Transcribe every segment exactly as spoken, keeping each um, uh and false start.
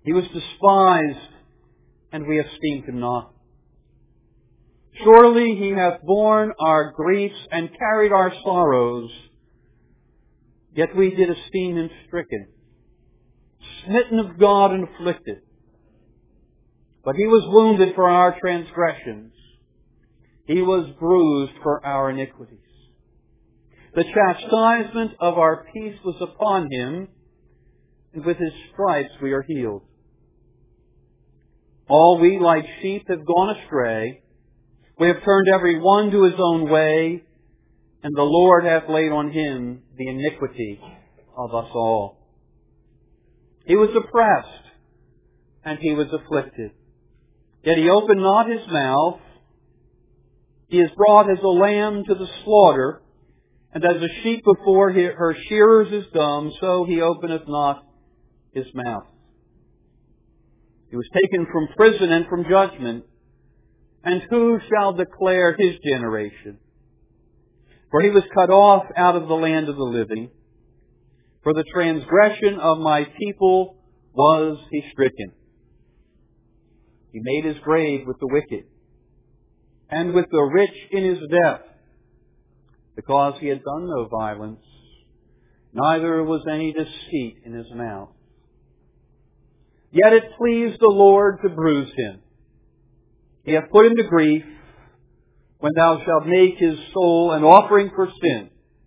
He was despised, and we esteemed him not. Surely he hath borne our griefs and carried our sorrows. Yet we did esteem him stricken, smitten of God and afflicted. But he was wounded for our transgressions. He was bruised for our iniquities. The chastisement of our peace was upon him, and with his stripes we are healed. All we like sheep have gone astray. We have turned every one to his own way, and the Lord hath laid on him the iniquity of us all. He was oppressed, and he was afflicted. Yet he opened not his mouth. He is brought as a lamb to the slaughter, and as a sheep before her shearers is dumb, so he openeth not his mouth. He was taken from prison and from judgment. And who shall declare his generation? For he was cut off out of the land of the living. For the transgression of my people was he stricken. He made his grave with the wicked, and with the rich in his death, because he had done no violence, neither was any deceit in his mouth. Yet it pleased the Lord to bruise him. He hath put him to grief. When thou shalt make his soul an offering for sin,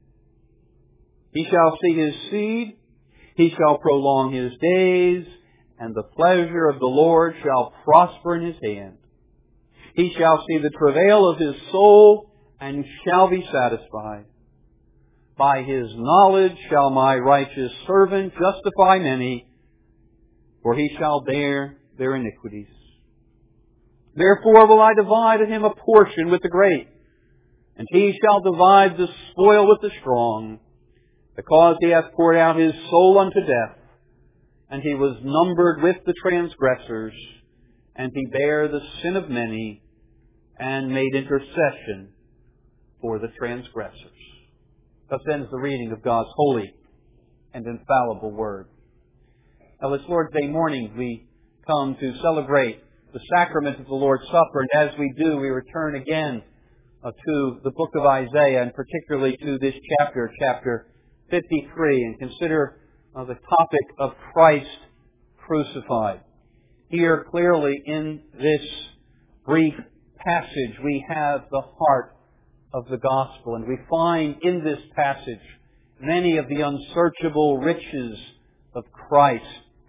he shall see his seed, he shall prolong his days, and the pleasure of the Lord shall prosper in his hand. He shall see the travail of his soul, and shall be satisfied. By his knowledge shall my righteous servant justify many, for he shall bear their iniquities. Therefore will I divide of him a portion with the great, and he shall divide the spoil with the strong, because he hath poured out his soul unto death, and he was numbered with the transgressors, and he bare the sin of many, and made intercession for the transgressors. Thus ends the reading of God's holy and infallible Word. Now, this Lord's Day morning, we come to celebrate the sacrament of the Lord's Supper, and as we do, we return again uh, to the book of Isaiah, and particularly to this chapter, chapter fifty-three, and consider uh, the topic of Christ crucified. Here, clearly, in this brief passage, we have the heart of the gospel, and we find in this passage many of the unsearchable riches of Christ.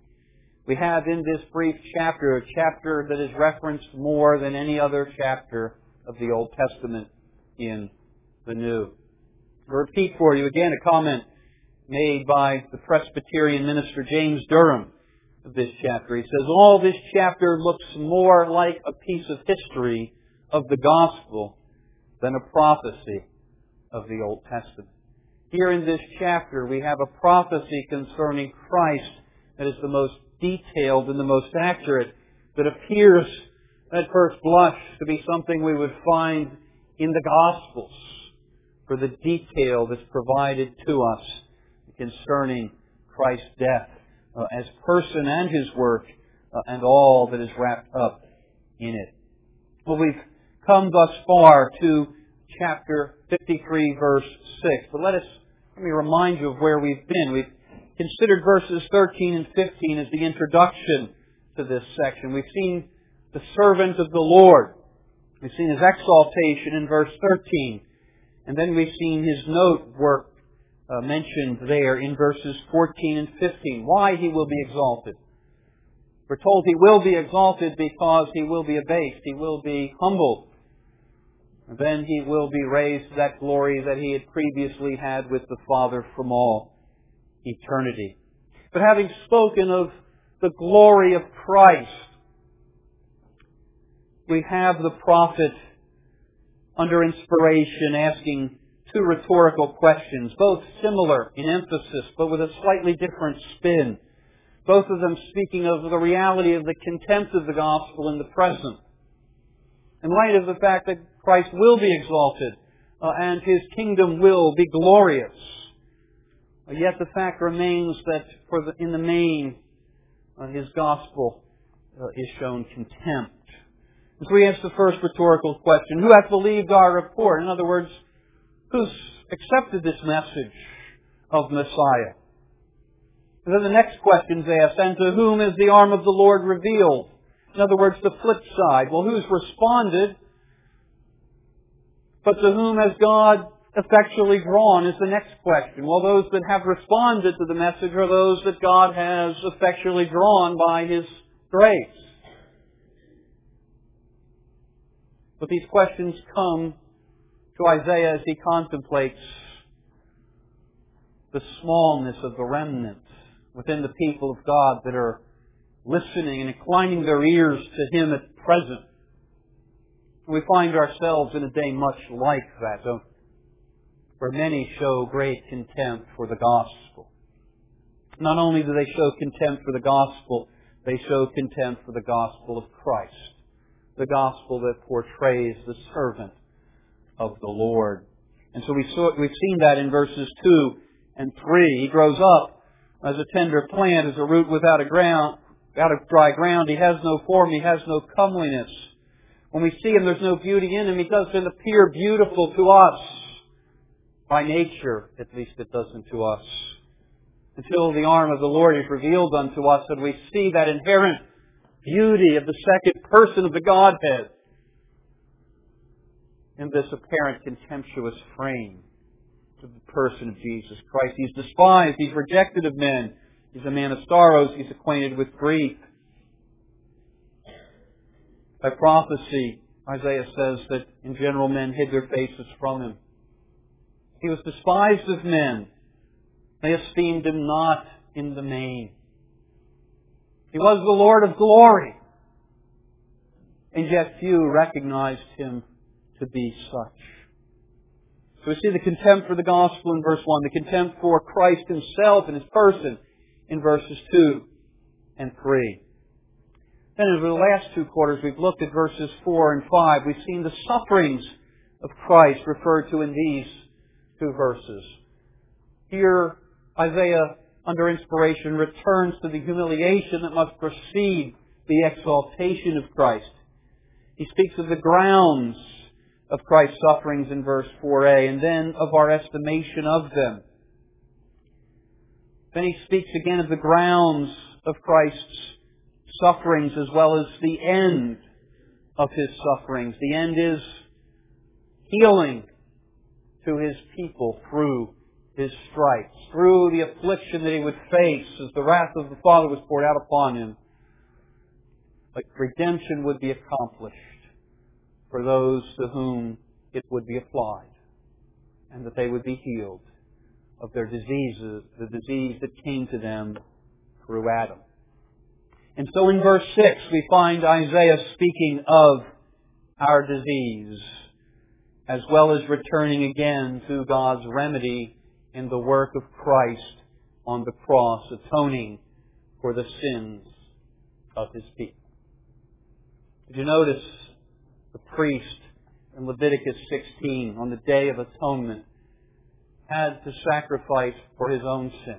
We have in this brief chapter a chapter that is referenced more than any other chapter of the Old Testament in the New. I'll repeat for you again a comment made by the Presbyterian minister James Durham of this chapter. He says, all this chapter looks more like a piece of history of the gospel than a prophecy of the Old Testament. Here in this chapter we have a prophecy concerning Christ that is the most detailed and the most accurate, that appears at first blush to be something we would find in the Gospels, for the detail that's provided to us concerning Christ's death uh, as person and His work uh, and all that is wrapped up in it. Well, we've come thus far to chapter fifty-three, verse six. But let us, let me remind you of where we've been. We've considered verses thirteen and fifteen as the introduction to this section. We've seen the servant of the Lord. We've seen His exaltation in verse thirteen. And then we've seen His note work uh, mentioned there in verses fourteen and fifteen. Why He will be exalted. We're told He will be exalted because He will be abased. He will be humbled. And then He will be raised to that glory that He had previously had with the Father from all eternity. But having spoken of the glory of Christ, we have the prophet under inspiration asking two rhetorical questions, both similar in emphasis, but with a slightly different spin. Both of them speaking of the reality of the contempt of the gospel in the present, in light of the fact that Christ will be exalted uh, and His kingdom will be glorious. Yet the fact remains that for the, in the main, uh, His gospel uh, is shown contempt. And so we ask the first rhetorical question, who hath believed our report? In other words, who's accepted this message of Messiah? And then the next question is asked, and to whom is the arm of the Lord revealed? In other words, the flip side. Well, who's responded? But to whom has God effectually drawn is the next question. Well, those that have responded to the message are those that God has effectually drawn by His grace. But these questions come to Isaiah as he contemplates the smallness of the remnant within the people of God that are listening and inclining their ears to Him at present. We find ourselves in a day much like that, don't we? Where many show great contempt for the gospel. Not only do they show contempt for the gospel, they show contempt for the gospel of Christ. The gospel that portrays the servant of the Lord. And so we saw, we've seen that in verses two and three. He grows up as a tender plant, as a root without a ground, without a dry ground. He has no form, he has no comeliness. When we see Him, there's no beauty in Him. He doesn't appear beautiful to us. By nature, at least it doesn't to us. Until the arm of the Lord is revealed unto us and we see that inherent beauty of the second person of the Godhead in this apparent contemptuous frame of the person of Jesus Christ. He's despised, He's rejected of men. He's a man of sorrows, He's acquainted with grief. By prophecy, Isaiah says that in general men hid their faces from Him. He was despised of men. They esteemed Him not in the main. He was the Lord of glory. And yet few recognized Him to be such. So we see the contempt for the gospel in verse one, the contempt for Christ Himself and His person in verses two and three. Then over the last two quarters we've looked at verses four and five. We've seen the sufferings of Christ referred to in these two verses. Here Isaiah, under inspiration, returns to the humiliation that must precede the exaltation of Christ. He speaks of the grounds of Christ's sufferings in verse four a, and then of our estimation of them. Then he speaks again of the grounds of Christ's sufferings as well as the end of His sufferings. The end is healing to His people through His stripes, through the affliction that He would face as the wrath of the Father was poured out upon Him. But redemption would be accomplished for those to whom it would be applied, and that they would be healed of their diseases, the disease that came to them through Adam. And so in verse six we find Isaiah speaking of our disease, as well as returning again to God's remedy in the work of Christ on the cross, atoning for the sins of His people. Did you notice the priest in Leviticus sixteen on the Day of Atonement had to sacrifice for his own sins?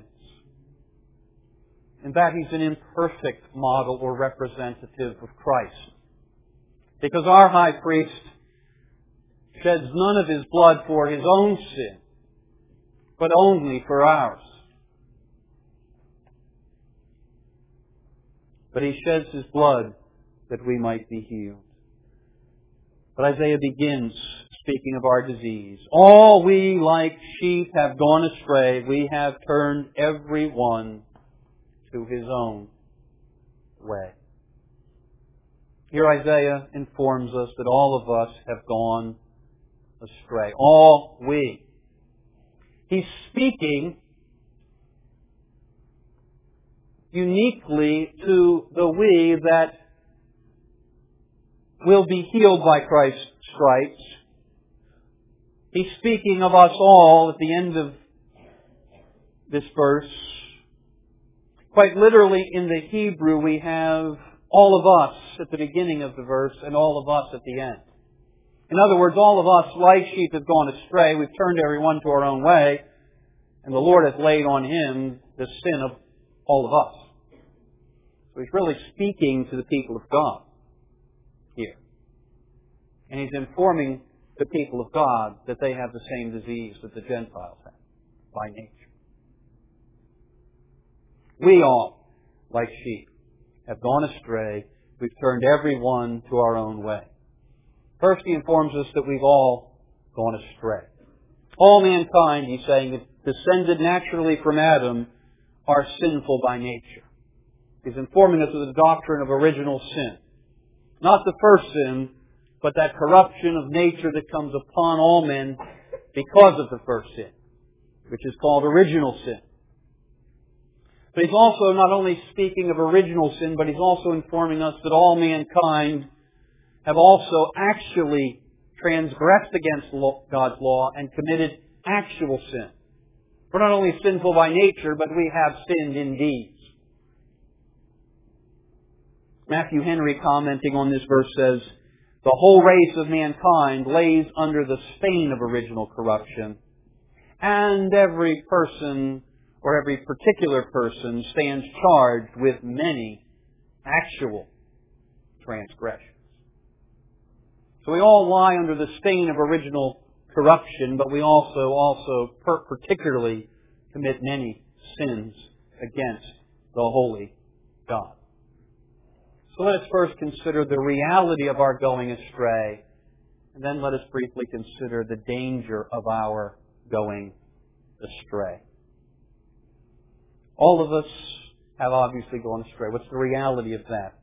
In that he's an imperfect model or representative of Christ. Because our high priest sheds none of his blood for his own sin, but only for ours. But He sheds His blood that we might be healed. But Isaiah begins speaking of our disease. All we like sheep have gone astray. We have turned every one to his own way. Here Isaiah informs us that all of us have gone astray. All we. He's speaking uniquely to the we that will be healed by Christ's stripes. He's speaking of us all at the end of this verse. Quite literally in the Hebrew we have all of us at the beginning of the verse and all of us at the end. In other words, all of us like sheep have gone astray. We've turned every one to our own way, and the Lord hath laid on Him the sin of all of us. So he's really speaking to the people of God here. And he's informing the people of God that they have the same disease that the Gentiles have by nature. We all, like sheep, have gone astray. We've turned everyone to our own way. First, he informs us that we've all gone astray. All mankind, he's saying, descended naturally from Adam, are sinful by nature. He's informing us of the doctrine of original sin. Not the first sin, but that corruption of nature that comes upon all men because of the first sin, which is called original sin. But he's also not only speaking of original sin, but he's also informing us that all mankind have also actually transgressed against God's law and committed actual sin. We're not only sinful by nature, but we have sinned in deeds. Matthew Henry, commenting on this verse, says, the whole race of mankind lays under the stain of original corruption, and every person or every particular person stands charged with many actual transgressions. So we all lie under the stain of original corruption, but we also, also particularly commit many sins against the holy God. So let us first consider the reality of our going astray, and then let us briefly consider the danger of our going astray. All of us have obviously gone astray. What's the reality of that?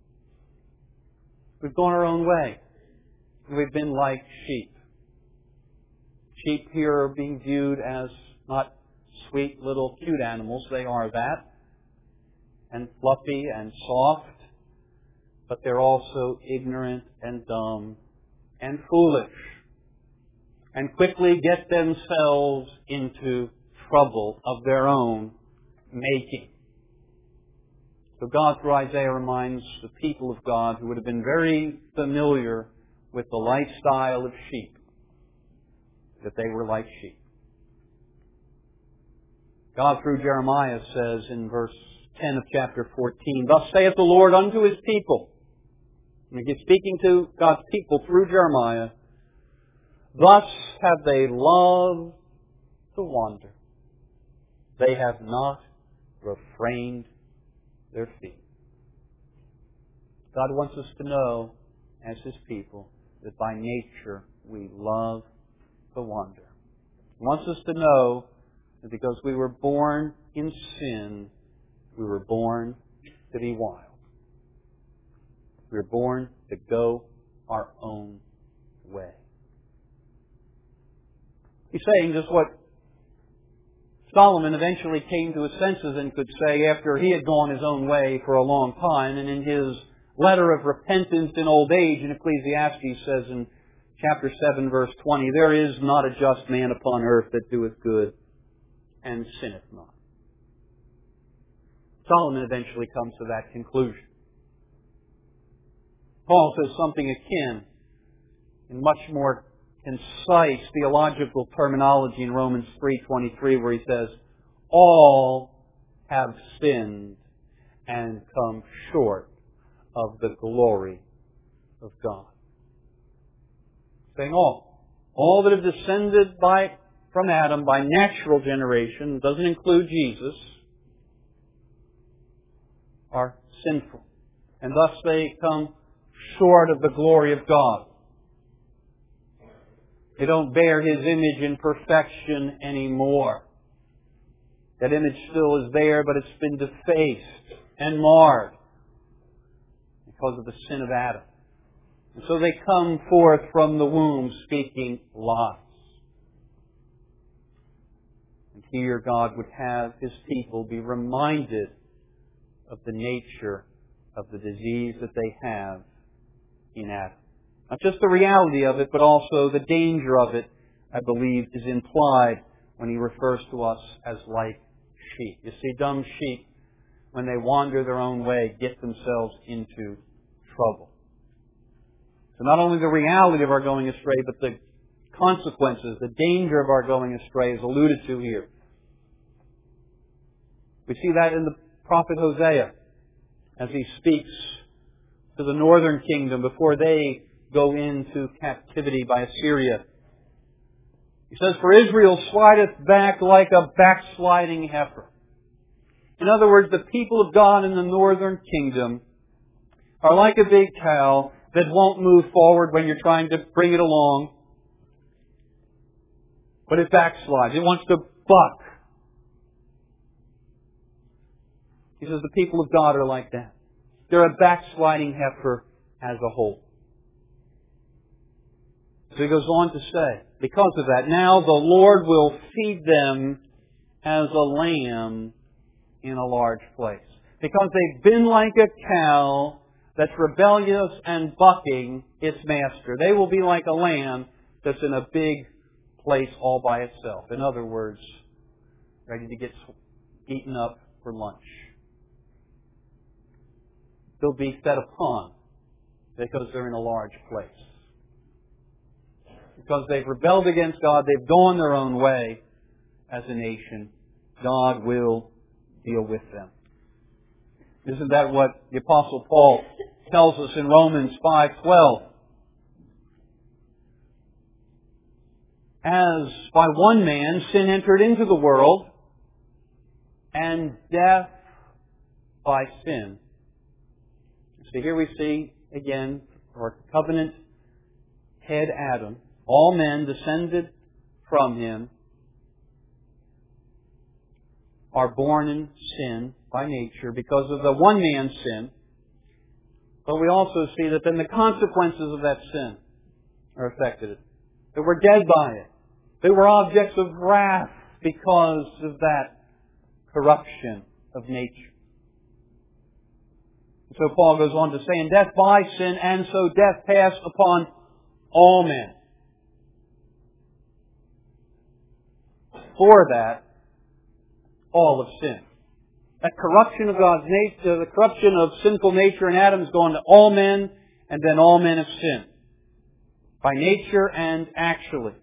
We've gone our own way. We've been like sheep. Sheep here are being viewed as not sweet little cute animals. They are that. And fluffy and soft. But they're also ignorant and dumb and foolish. And quickly get themselves into trouble of their own making. So God, through Isaiah, reminds the people of God who would have been very familiar with the lifestyle of sheep, that they were like sheep. God, through Jeremiah, says in verse ten of chapter fourteen, thus saith the Lord unto His people. And He's speaking to God's people through Jeremiah. Thus have they loved to wander. They have not refrained their feet. God wants us to know, as His people, that by nature we love to wander. He wants us to know that because we were born in sin, we were born to be wild. We were born to go our own way. He's saying just what Solomon eventually came to his senses and could say after he had gone his own way for a long time, and in his letter of repentance in old age in Ecclesiastes says in chapter seven verse twenty, there is not a just man upon earth that doeth good and sinneth not. Solomon eventually comes to that conclusion. Paul says something akin in much more concise theological terminology in Romans three twenty-three where he says, all have sinned and come short of the glory of God. Saying all. All that have descended by from Adam by natural generation, doesn't include Jesus, are sinful. And thus they come short of the glory of God. They don't bear His image in perfection anymore. That image still is there, but it's been defaced and marred because of the sin of Adam. And so they come forth from the womb speaking lies. And here God would have His people be reminded of the nature of the disease that they have in Adam. Not just the reality of it, but also the danger of it, I believe, is implied when he refers to us as like sheep. You see, dumb sheep, when they wander their own way, get themselves into trouble. So not only the reality of our going astray, but the consequences, the danger of our going astray is alluded to here. We see that in the prophet Hosea. as He speaks to the northern kingdom before they go into captivity by Assyria. He says, "For Israel slideth back like a backsliding heifer." In other words, the people of God in the northern kingdom are like a big cow that won't move forward when you're trying to bring it along, but it backslides. It wants to buck. He says the people of God are like that. They're a backsliding heifer as a whole. So he goes on to say, because of that, now the Lord will feed them as a lamb in a large place. Because they've been like a cow that's rebellious and bucking its master. They will be like a lamb that's in a big place all by itself. In other words, ready to get eaten up for lunch. They'll be fed upon because they're in a large place. Because they've rebelled against God, they've gone their own way as a nation. God will deal with them. Isn't that what the Apostle Paul tells us in Romans five twelve? As by one man sin entered into the world, and death by sin. So here we see again our covenant head Adam. All men descended from him are born in sin by nature because of the one man's sin. But we also see that then the consequences of that sin are affected. That we're dead by it. They were objects of wrath because of that corruption of nature. So Paul goes on to say, "And death by sin, and so death passed upon all men." For that, all have sinned. That corruption of God's nature, the corruption of sinful nature in Adam has gone to all men, and then all men have sinned. By nature and actually.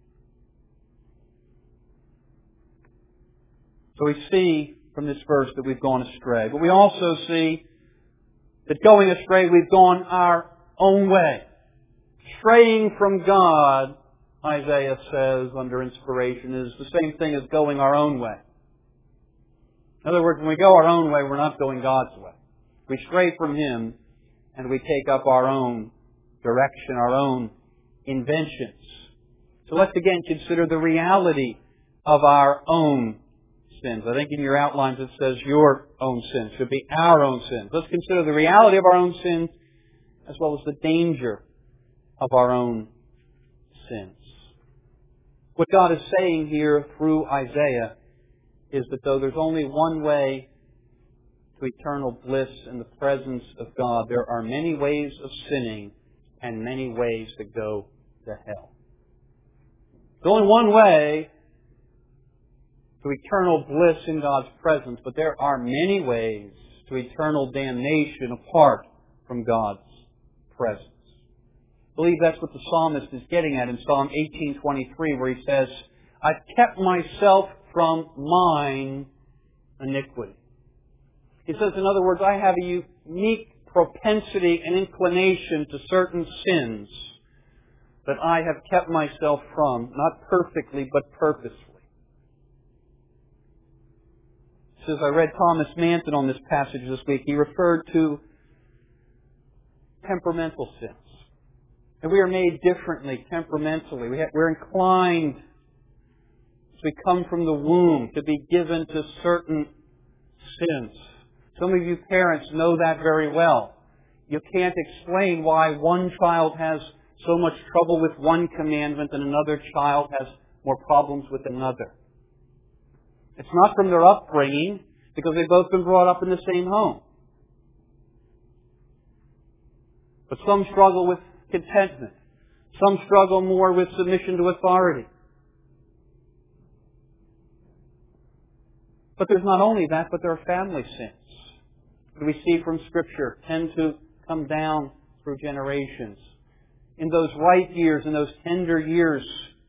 So we see from this verse that we've gone astray. But we also see that going astray, we've gone our own way. Straying from God, Isaiah says under inspiration, is the same thing as going our own way. In other words, when we go our own way, we're not going God's way. We stray from Him and we take up our own direction, our own inventions. So let's again consider the reality of our own sins. I think in your outlines it says your own sins. It should be our own sins. Let's consider the reality of our own sins as well as the danger of our own sins. What God is saying here through Isaiah is that though there's only one way to eternal bliss in the presence of God, there are many ways of sinning and many ways that go to hell. There's only one way to eternal bliss in God's presence, but there are many ways to eternal damnation apart from God's presence. I believe that's what the psalmist is getting at in Psalm eighteen twenty-three, where he says, "I've kept myself from mine iniquity." He says, in other words, I have a unique propensity and inclination to certain sins that I have kept myself from, not perfectly, but purposefully. He says, I read Thomas Manton on this passage this week. He referred to temperamental sins. And we are made differently temperamentally. We have, we're inclined, as we come from the womb, to be given to certain sins. Some of you parents know that very well. You can't explain why one child has so much trouble with one commandment and another child has more problems with another. It's not from their upbringing, because they've both been brought up in the same home. But some struggle with contentment. Some struggle more with submission to authority. But there's not only that, but there are family sins that we see from Scripture tend to come down through generations. In those ripe years, in those tender years,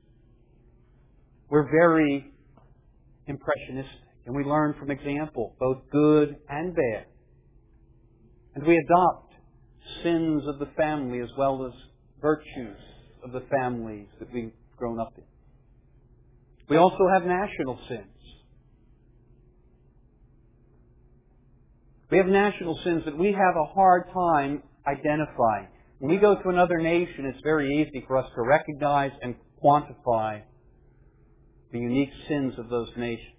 we're very impressionistic. And we learn from example, both good and bad. And we adopt sins of the family as well as virtues of the families that we've grown up in. We also have national sins. We have national sins that we have a hard time identifying. When we go to another nation, it's very easy for us to recognize and quantify the unique sins of those nations.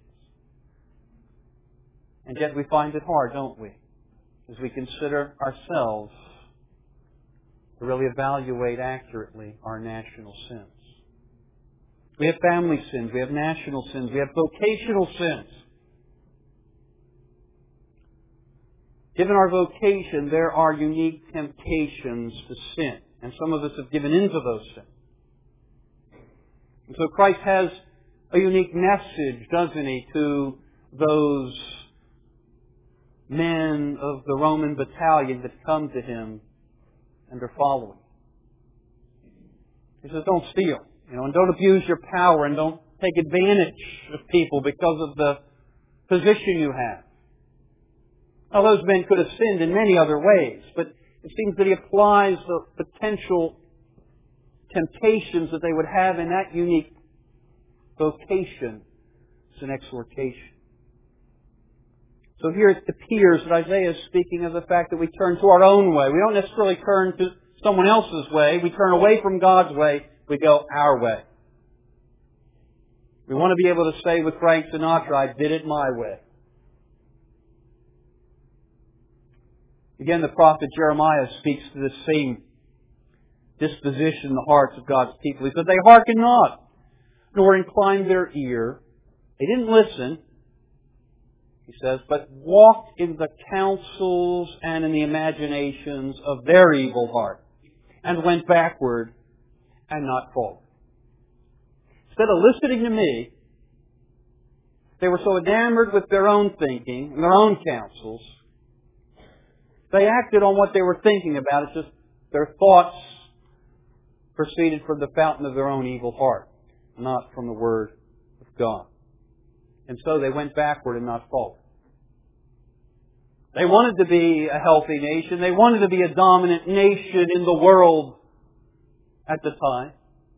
And yet we find it hard, don't we, as we consider ourselves to really evaluate accurately our national sins. We have family sins, we have national sins, we have vocational sins. Given our vocation, there are unique temptations to sin, and some of us have given into those sins. And so Christ has a unique message, doesn't He, to those men of the Roman battalion that come to Him and are following. He says, don't steal, you know, and don't abuse your power, and don't take advantage of people because of the position you have. Now, those men could have sinned in many other ways, but it seems that He applies the potential temptations that they would have in that unique vocation as an exhortation. So here it appears that Isaiah is speaking of the fact that we turn to our own way. We don't necessarily turn to someone else's way. We turn away from God's way. We go our way. We want to be able to say with Frank Sinatra, I did it my way. Again, the prophet Jeremiah speaks to the same disposition in the hearts of God's people. He said, they hearken not, nor incline their ear. They didn't listen, he says, but walked in the counsels and in the imaginations of their evil heart, and went backward and not forward. Instead of listening to me, they were so enamored with their own thinking and their own counsels, they acted on what they were thinking about. It's just their thoughts proceeded from the fountain of their own evil heart, not from the Word of God. And so they went backward and not forward. They wanted to be a healthy nation. They wanted to be a dominant nation in the world at the time.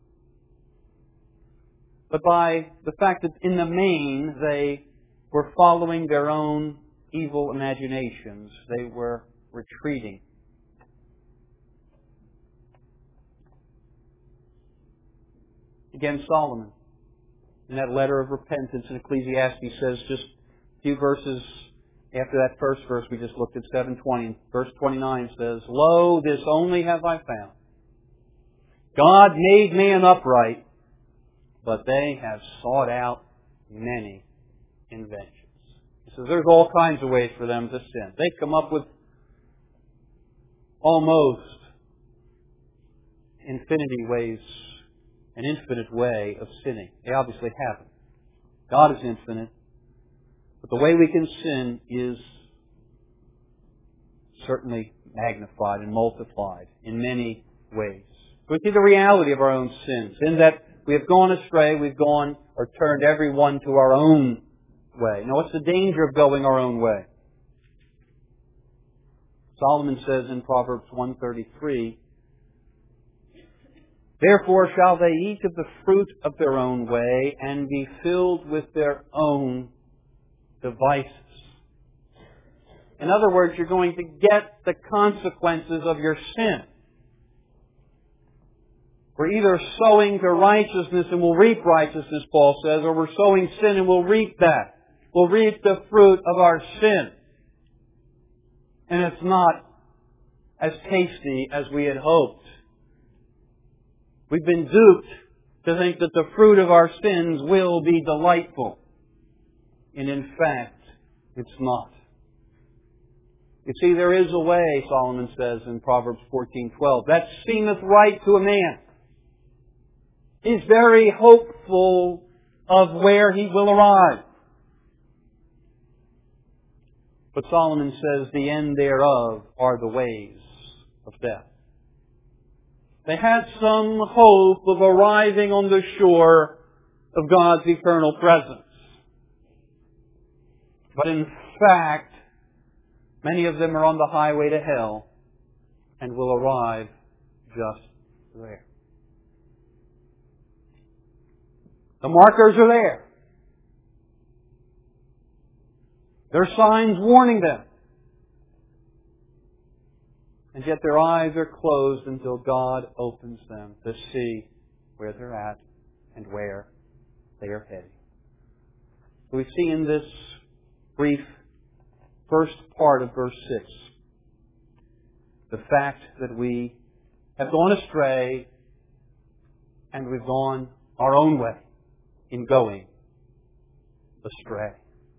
But by the fact that in the main they were following their own evil imaginations, they were retreating. Again, Solomon, in that letter of repentance in Ecclesiastes, says just a few verses after that first verse we just looked at, seven twenty, verse twenty-nine says, Lo, this only have I found. God made man upright, but they have sought out many inventions. He says there's all kinds of ways for them to sin. They come up with almost infinity ways, an infinite way of sinning. They obviously haven't. God is infinite. But the way we can sin is certainly magnified and multiplied in many ways. So we see the reality of our own sins, in that we have gone astray, we've gone or turned everyone to our own way. Now, what's the danger of going our own way? Solomon says in Proverbs one thirty-three, Therefore shall they eat of the fruit of their own way, and be filled with their own devices. In other words, you're going to get the consequences of your sin. We're either sowing to righteousness and we'll reap righteousness, Paul says, or we're sowing sin and we'll reap that. We'll reap the fruit of our sin. And it's not as tasty as we had hoped. We've been duped to think that the fruit of our sins will be delightful. And in fact, it's not. You see, there is a way, Solomon says in Proverbs fourteen twelve, that seemeth right to a man. He's very hopeful of where he will arrive. But Solomon says the end thereof are the ways of death. They had some hope of arriving on the shore of God's eternal presence. But in fact, Many of them are on the highway to hell and will arrive just there. The markers are there. There are signs warning them. And yet their eyes are closed until God opens them to see where they're at and where they are heading. We see in this brief first part of verse six the fact that we have gone astray and we've gone our own way in going astray.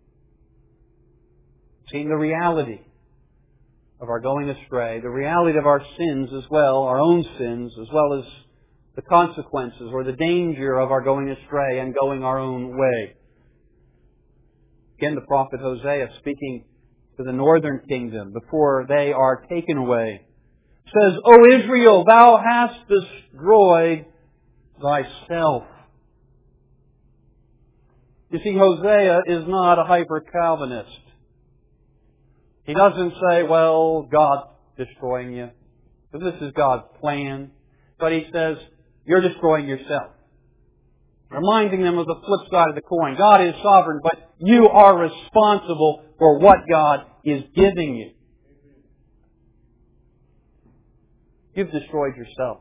Seeing the reality of our going astray, the reality of our sins as well, our own sins, as well as the consequences or the danger of our going astray and going our own way. Again, the prophet Hosea, speaking to the northern kingdom before they are taken away, says, O Israel, thou hast destroyed thyself. You see, Hosea is not a hyper-Calvinist. He doesn't say, well, God's destroying you, because this is God's plan. But he says, you're destroying yourself. Reminding them of the flip side of the coin. God is sovereign, but you are responsible for what God is giving you. You've destroyed yourself.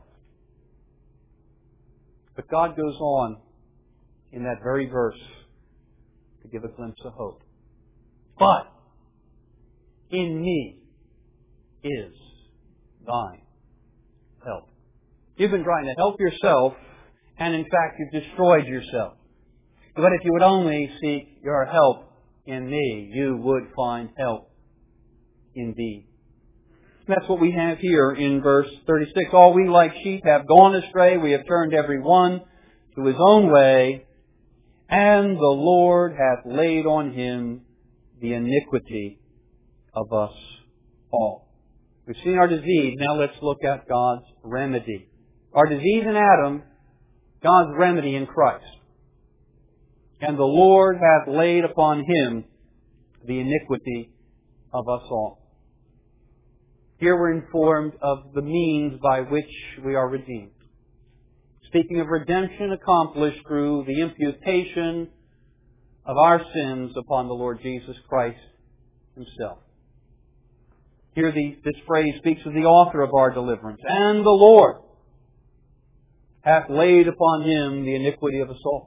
But God goes on in that very verse to give a glimpse of hope. But in me is thine help. You've been trying to help yourself, and in fact you've destroyed yourself. But if you would only seek your help in me, you would find help indeed. That's what we have here in verse thirty-six. All we like sheep have gone astray. We have turned every one to his own way, and the Lord hath laid on him the iniquity of us all. We've seen our disease. Now let's look at God's remedy. Our disease in Adam, God's remedy in Christ. And the Lord hath laid upon him the iniquity of us all. Here we're informed of the means by which we are redeemed. Speaking of redemption accomplished through the imputation of our sins upon the Lord Jesus Christ himself. Here the, this phrase speaks of the author of our deliverance. And the Lord hath laid upon him the iniquity of us all.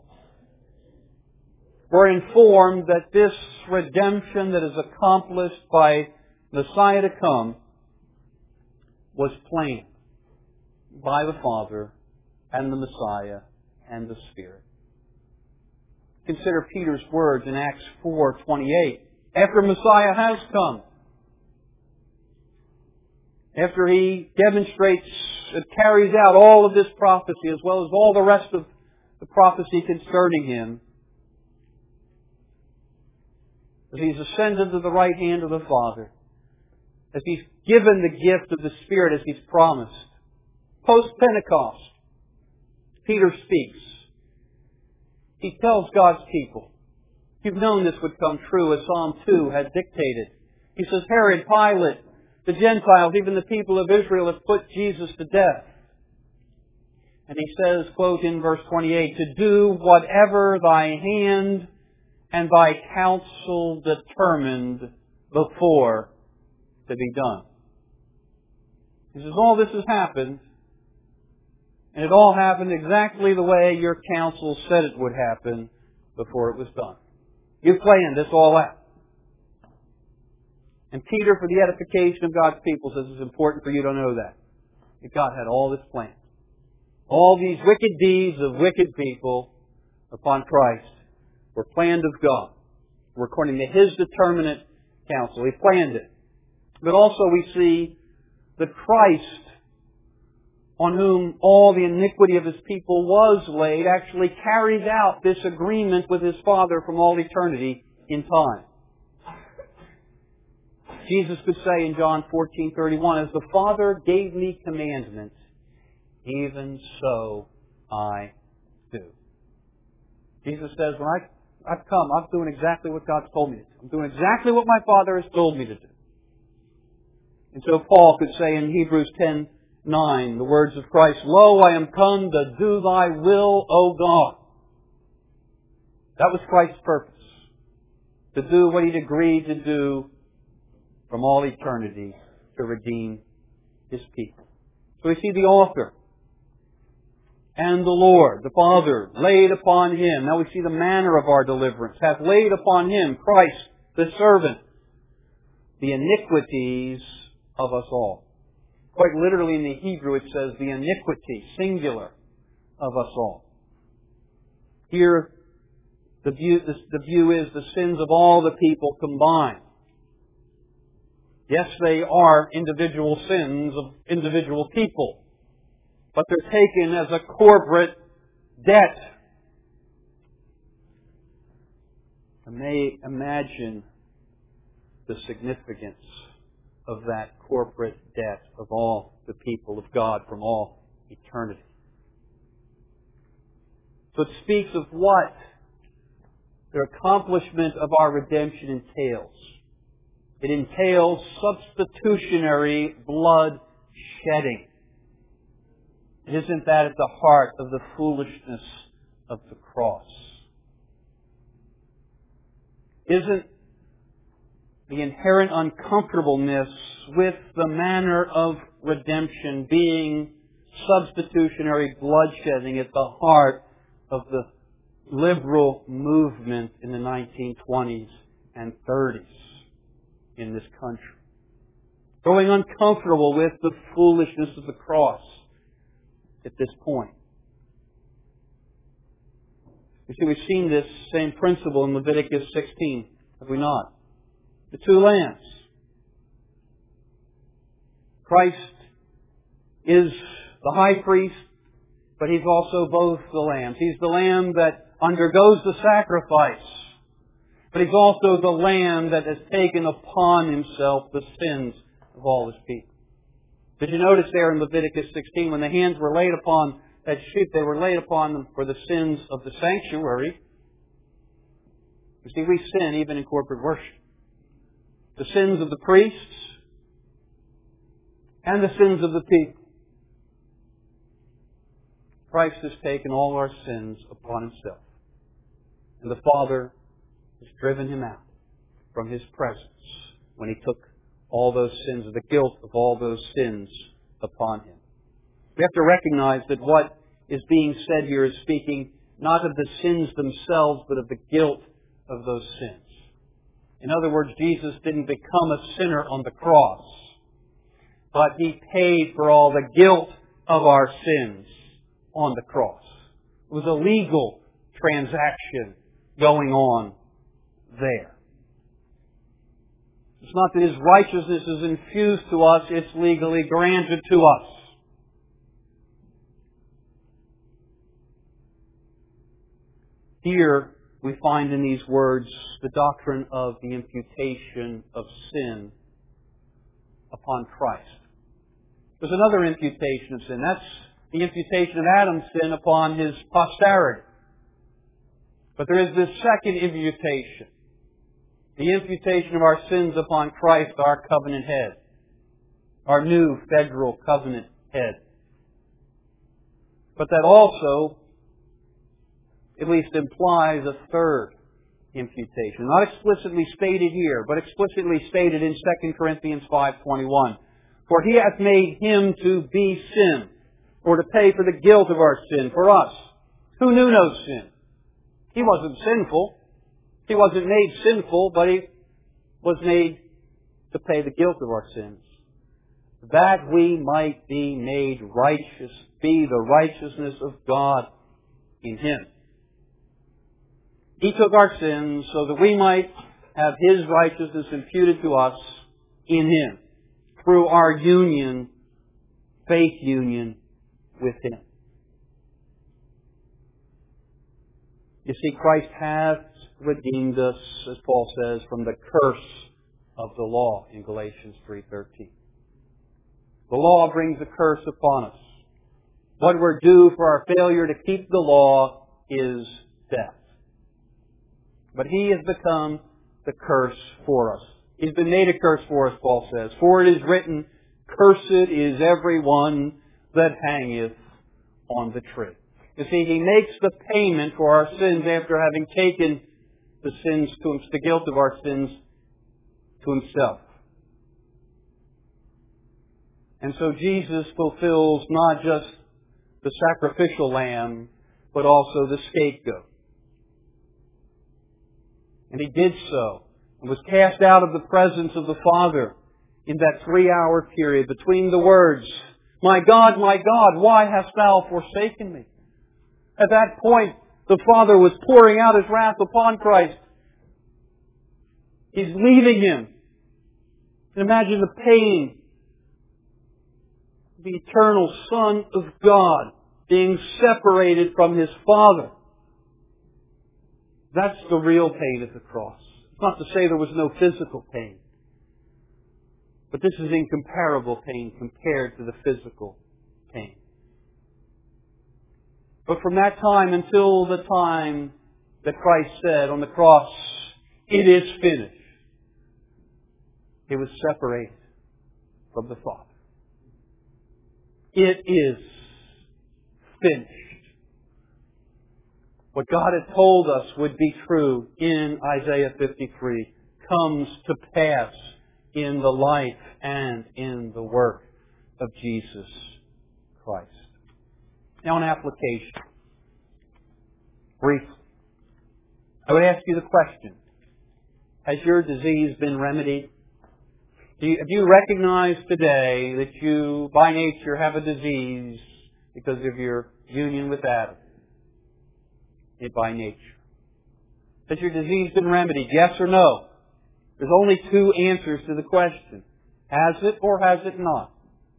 We're informed that this redemption that is accomplished by Messiah to come was planned by the Father and the Messiah and the Spirit. Consider Peter's words in Acts four twenty-eight. After Messiah has come, after he demonstrates and carries out all of this prophecy as well as all the rest of the prophecy concerning him, as he's ascended to the right hand of the Father, as he's given the gift of the Spirit as he's promised, post-Pentecost, Peter speaks. He tells God's people, you've known this would come true as Psalm two had dictated. He says, Herod, Pilate, the Gentiles, even the people of Israel have put Jesus to death. And he says, quote in verse twenty-eight, to do whatever thy hand and thy counsel determined before to be done. He says, all this has happened, and it all happened exactly the way your counsel said it would happen before it was done. You planned this all out. And Peter, for the edification of God's people, says it's important for you to know that. That God had all this planned. All these wicked deeds of wicked people upon Christ were planned of God. Were according to His determinate counsel. He planned it. But also we see that Christ, on whom all the iniquity of His people was laid, actually carries out this agreement with His Father from all eternity in time. Jesus could say in John fourteen thirty-one, as the Father gave me commandment, even so I do. Jesus says, when I, I've come, I'm doing exactly what God's told me to do. I'm doing exactly what my Father has told me to do. And so Paul could say in Hebrews ten nine, the words of Christ, "Lo, I am come to do thy will, O God." That was Christ's purpose. To do what He'd agreed to do from all eternity to redeem His people. So we see the author and the Lord, the Father, laid upon Him. Now we see the manner of our deliverance. Hath laid upon Him, Christ, the servant, the iniquities of us all. Quite literally in the Hebrew it says the iniquity, singular, of us all. Here the view, the, the view is the sins of all the people combined. Yes, they are individual sins of individual people, but they're taken as a corporate debt. And may imagine the significance of that corporate debt of all the people of God from all eternity. So it speaks of what the accomplishment of our redemption entails. It entails substitutionary blood shedding. Isn't that at the heart of the foolishness of the cross? Isn't the inherent uncomfortableness with the manner of redemption being substitutionary bloodshedding at the heart of the liberal movement in the nineteen twenties and thirties in this country? Growing uncomfortable with the foolishness of the cross at this point. You see, we've seen this same principle in Leviticus sixteen, have we not? The two lambs. Christ is the high priest, but He's also both the lambs. He's the lamb that undergoes the sacrifice, but He's also the lamb that has taken upon Himself the sins of all His people. Did you notice there in Leviticus sixteen, when the hands were laid upon that sheep, they were laid upon them for the sins of the sanctuary. You see, we sin even in corporate worship. The sins of the priests and the sins of the people. Christ has taken all our sins upon Himself. And the Father has driven Him out from His presence when He took all those sins, the guilt of all those sins upon Him. We have to recognize that what is being said here is speaking not of the sins themselves, but of the guilt of those sins. In other words, Jesus didn't become a sinner on the cross, but He paid for all the guilt of our sins on the cross. It was a legal transaction going on there. It's not that His righteousness is infused to us, it's legally granted to us. Here we find in these words the doctrine of the imputation of sin upon Christ. There's another imputation of sin. That's the imputation of Adam's sin upon his posterity. But there is this second imputation. The imputation of our sins upon Christ, our covenant head. Our new federal covenant head. But that also at least implies a third imputation. Not explicitly stated here, but explicitly stated in Second Corinthians five twenty-one. For He hath made Him to be sin, or to pay for the guilt of our sin for us, who knew no sin. He wasn't sinful. He wasn't made sinful, but He was made to pay the guilt of our sins, that we might be made righteous, be the righteousness of God in Him. He took our sins so that we might have His righteousness imputed to us in Him through our union, faith union with Him. You see, Christ hath redeemed us, as Paul says, from the curse of the law in Galatians three thirteen. The law brings a curse upon us. What we're due for our failure to keep the law is death. But He has become the curse for us. He's been made a curse for us, Paul says. For it is written, cursed is every one that hangeth on the tree. You see, He makes the payment for our sins after having taken the sins to Him, the guilt of our sins to Himself. And so Jesus fulfills not just the sacrificial lamb, but also the scapegoat. And He did so, and was cast out of the presence of the Father in that three-hour period between the words, My God, my God, why hast Thou forsaken me? At that point, the Father was pouring out His wrath upon Christ. He's leaving Him. And imagine the pain. The eternal Son of God being separated from His Father. That's the real pain at the cross. It's not to say there was no physical pain. But this is incomparable pain compared to the physical pain. But from that time until the time that Christ said on the cross, it is finished, He was separated from the Father. It is finished. What God had told us would be true in Isaiah fifty-three comes to pass in the life and in the work of Jesus Christ. Now, an application. Briefly, I would ask you the question, has your disease been remedied? Do you, have you recognized today that you, by nature, have a disease because of your union with Adam? It by nature. Has your disease been remedied? Yes or no? There's only two answers to the question. Has it or has it not?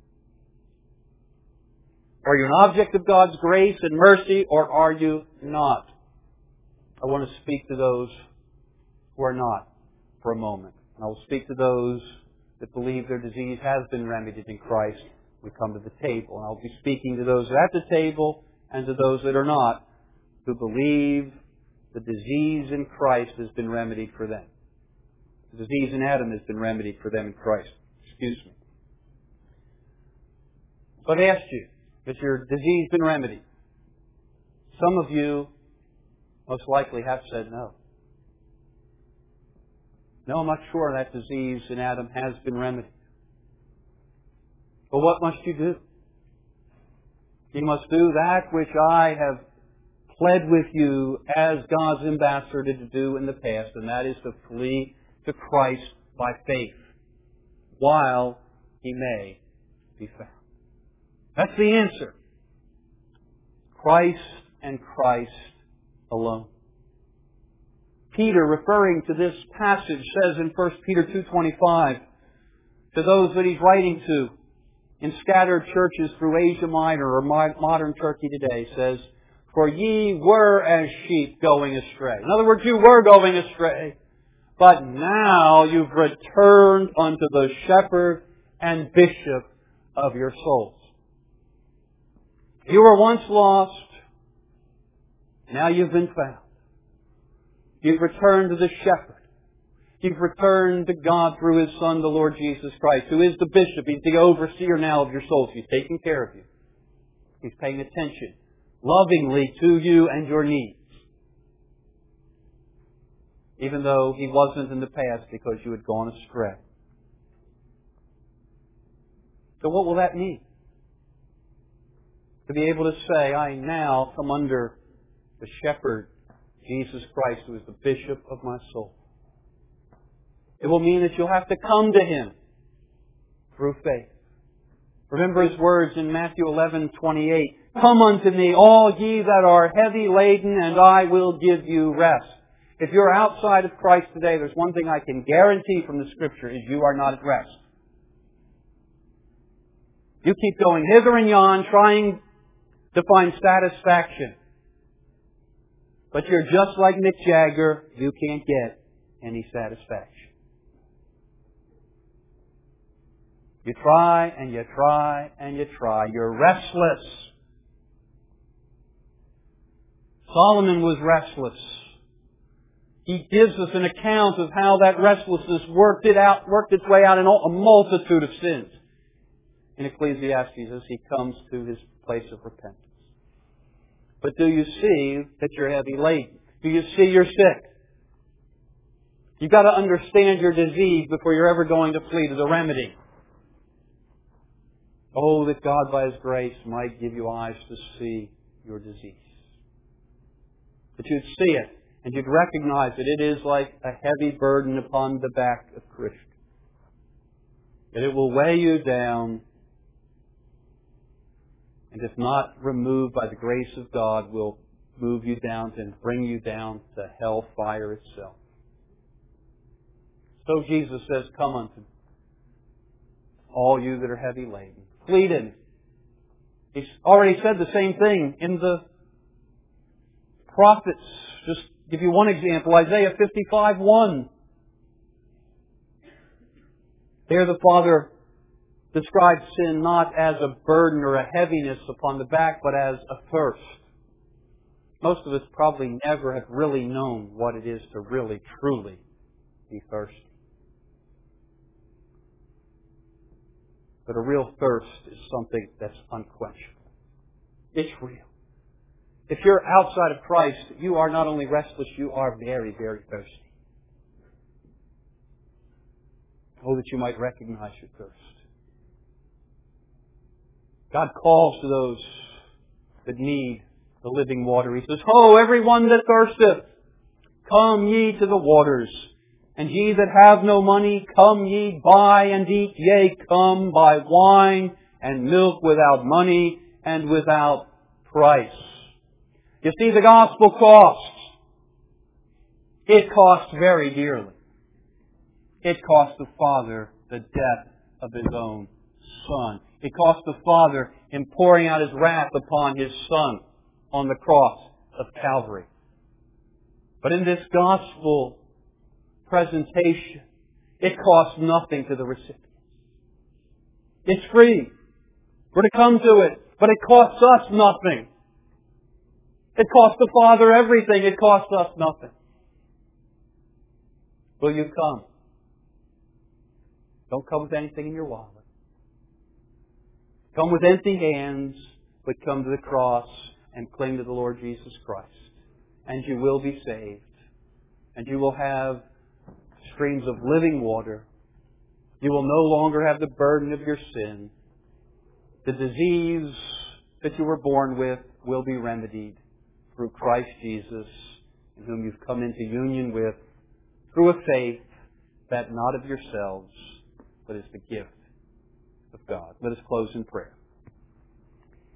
Are you an object of God's grace and mercy, or are you not? I want to speak to those who are not for a moment. And I will speak to those that believe their disease has been remedied in Christ. We come to the table. And I'll be speaking to those at the table and to those that are not, who believe the disease in Christ has been remedied for them. The disease in Adam has been remedied for them in Christ. Excuse me. So I've asked you, has your disease been remedied? Some of you most likely have said no. No, I'm not sure that disease in Adam has been remedied. But what must you do? You must do that which I have pled with you as God's ambassador to do in the past, and that is to flee to Christ by faith while He may be found. That's the answer. Christ and Christ alone. Peter, referring to this passage, says in First Peter two twenty-five, to those that he's writing to in scattered churches through Asia Minor or modern Turkey today, says, For ye were as sheep going astray. In other words, you were going astray, but now you've returned unto the shepherd and bishop of your souls. You were once lost, now you've been found. You've returned to the shepherd. You've returned to God through His Son, the Lord Jesus Christ, who is the bishop. He's the overseer now of your souls. He's taking care of you. He's paying attention lovingly to you and your needs. Even though He wasn't in the past because you had gone astray. So what will that mean? To be able to say, I now come under the shepherd, Jesus Christ, who is the bishop of my soul. It will mean that you'll have to come to Him through faith. Remember His words in Matthew eleven twenty-eight. Come unto me, all ye that are heavy laden, and I will give you rest. If you're outside of Christ today, there's one thing I can guarantee from the Scripture, is you are not at rest. You keep going hither and yon, trying to find satisfaction. But you're just like Mick Jagger, you can't get any satisfaction. You try and you try and you try. You're restless. Solomon was restless. He gives us an account of how that restlessness worked it out, worked its way out in a multitude of sins. In Ecclesiastes, as he comes to his place of repentance. But do you see that you're heavy laden? Do you see you're sick? You've got to understand your disease before you're ever going to flee to the remedy. Oh, that God by His grace might give you eyes to see your disease. That you'd see it and you'd recognize that it is like a heavy burden upon the back of Christians. That it will weigh you down, and if not removed by the grace of God, will move you down and bring you down to hellfire itself. So Jesus says, come unto me, all you that are heavy laden. Flee to me. He's already said the same thing in the prophets. Just give you one example, Isaiah fifty-five one. There the Father describes sin not as a burden or a heaviness upon the back, but as a thirst. Most of us probably never have really known what it is to really, truly be thirsty. But a real thirst is something that's unquenchable. It's real. If you're outside of Christ, you are not only restless, you are very, very thirsty. Oh, that you might recognize your thirst. God calls to those that need the living water. He says, Ho, everyone that thirsteth, come ye to the waters. And ye that have no money, come ye buy and eat. Yea, come buy wine and milk without money and without price. You see, the gospel costs. It costs very dearly. It cost the Father the death of His own Son. It cost the Father in pouring out His wrath upon His Son on the cross of Calvary. But in this gospel presentation, it costs nothing to the recipient. It's free. We're to come to it, but it costs us nothing. It costs the Father everything. It costs us nothing. Will you come? Don't come with anything in your wallet. Come with empty hands, but come to the cross and cling to the Lord Jesus Christ. And you will be saved. And you will have streams of living water. You will no longer have the burden of your sin. The disease that you were born with will be remedied through Christ Jesus, in whom you've come into union with, through a faith that not of yourselves, but is the gift of God. Let us close in prayer.